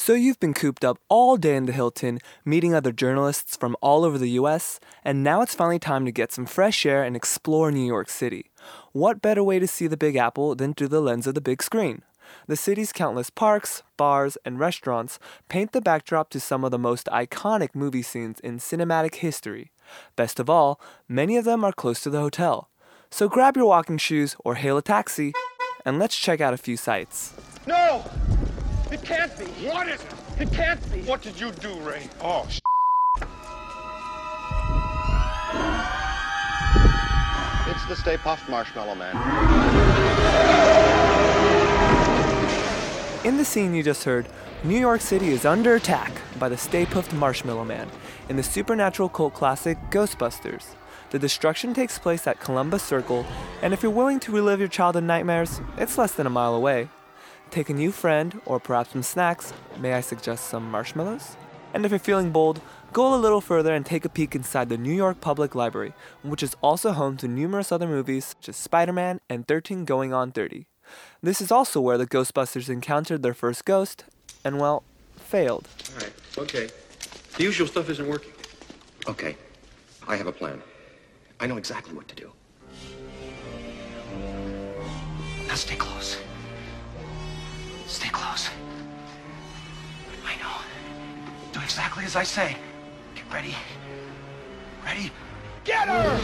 So you've been cooped up all day in the Hilton, meeting other journalists from all over the US, and now it's finally time to get some fresh air and explore New York City. What better way to see the Big Apple than through the lens of the big screen? The city's countless parks, bars, and restaurants paint the backdrop to some of the most iconic movie scenes in cinematic history. Best of all, many of them are close to the hotel. So grab your walking shoes or hail a taxi, and let's check out a few sights. No! It can't be. What is it? It can't be. What did you do, Ray? Oh, It's the Stay Puft Marshmallow Man. In the scene you just heard, New York City is under attack by the Stay Puft Marshmallow Man in the supernatural cult classic Ghostbusters. The destruction takes place at Columbus Circle, and if you're willing to relive your childhood nightmares, it's less than a mile away. Take a new friend, or perhaps some snacks. May I suggest some marshmallows? And if you're feeling bold, go a little further and take a peek inside the New York Public Library, which is also home to numerous other movies such as Spider-Man and 13 Going on 30. This is also where the Ghostbusters encountered their first ghost, and well, failed. All right, okay. The usual stuff isn't working. Okay, I have a plan. I know exactly what to do. Now stay close. Stay close. I know. Do exactly as I say. Get ready. Ready? Get her!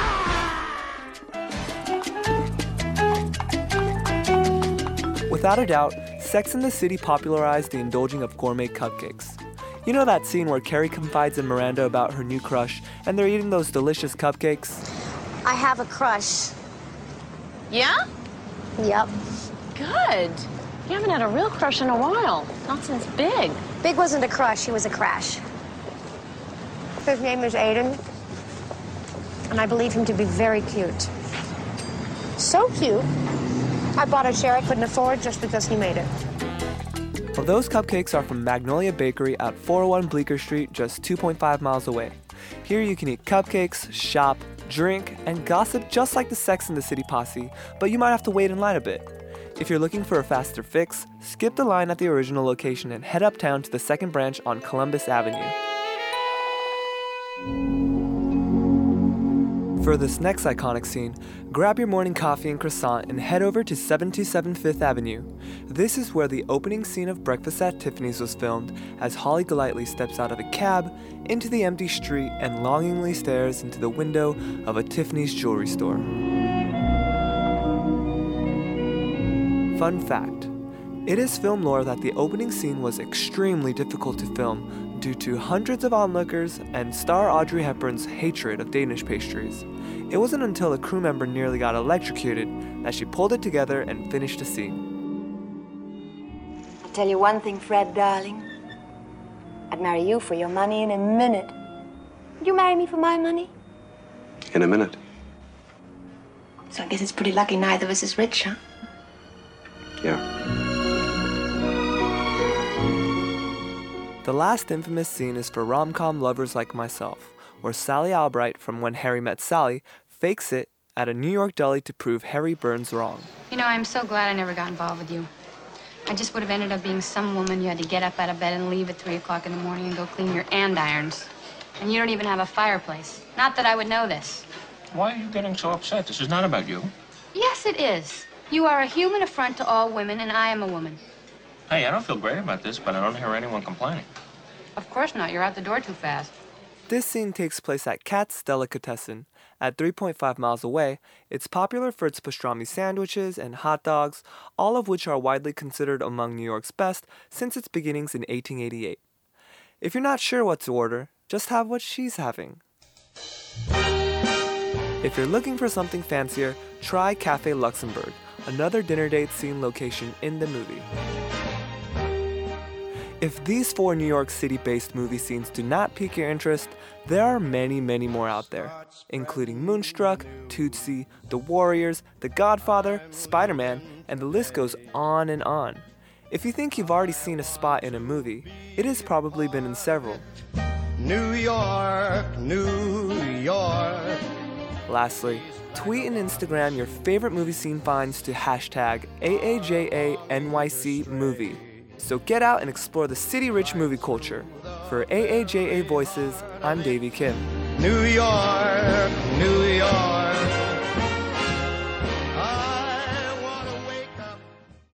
Without a doubt, Sex and the City popularized the indulging of gourmet cupcakes. You know that scene where Carrie confides in Miranda about her new crush, and they're eating those delicious cupcakes? I have a crush. Yeah? Yep. Good. You haven't had a real crush in a while. Not since Big. Big wasn't a crush, he was a crash. His name is Aiden, and I believe him to be very cute. So cute, I bought a chair I couldn't afford just because he made it. Well, those cupcakes are from Magnolia Bakery at 401 Bleecker Street, just 2.5 miles away. Here you can eat cupcakes, shop, drink, and gossip just like the Sex and the City posse, but you might have to wait in line a bit. If you're looking for a faster fix, skip the line at the original location and head uptown to the second branch on Columbus Avenue. For this next iconic scene, grab your morning coffee and croissant and head over to 727 Fifth Avenue. This is where the opening scene of Breakfast at Tiffany's was filmed, as Holly Golightly steps out of a cab into the empty street and longingly stares into the window of a Tiffany's jewelry store. Fun fact, it is film lore that the opening scene was extremely difficult to film due to hundreds of onlookers and star Audrey Hepburn's hatred of Danish pastries. It wasn't until a crew member nearly got electrocuted that she pulled it together and finished the scene. I'll tell you one thing, Fred, darling. I'd marry you for your money in a minute. Would you marry me for my money? In a minute. So I guess it's pretty lucky neither of us is rich, huh? Yeah. The last infamous scene is for rom-com lovers like myself, where Sally Albright from When Harry Met Sally fakes it at a New York deli to prove Harry Burns wrong. You know, I'm so glad I never got involved with you. I just would have ended up being some woman you had to get up out of bed and leave at 3 o'clock in the morning and go clean your andirons. And you don't even have a fireplace. Not that I would know this. Why are you getting so upset? This is not about you. Yes, it is. You are a human affront to all women, and I am a woman. Hey, I don't feel great about this, but I don't hear anyone complaining. Of course not. You're out the door too fast. This scene takes place at Katz Delicatessen. At 3.5 miles away, it's popular for its pastrami sandwiches and hot dogs, all of which are widely considered among New York's best since its beginnings in 1888. If you're not sure what to order, just have what she's having. If you're looking for something fancier, try Cafe Luxembourg, another dinner date scene location in the movie. If these 4 New York City-based movie scenes do not pique your interest, there are many, many more out there, including Moonstruck, Tootsie, The Warriors, The Godfather, Spider-Man, and the list goes on and on. If you think you've already seen a spot in a movie, it has probably been in several. New York, New York. Lastly, tweet and Instagram your favorite movie scene finds to hashtag AAJANYC movie. So get out and explore the city-rich movie culture. For AAJA Voices, I'm Davey Kim. New York.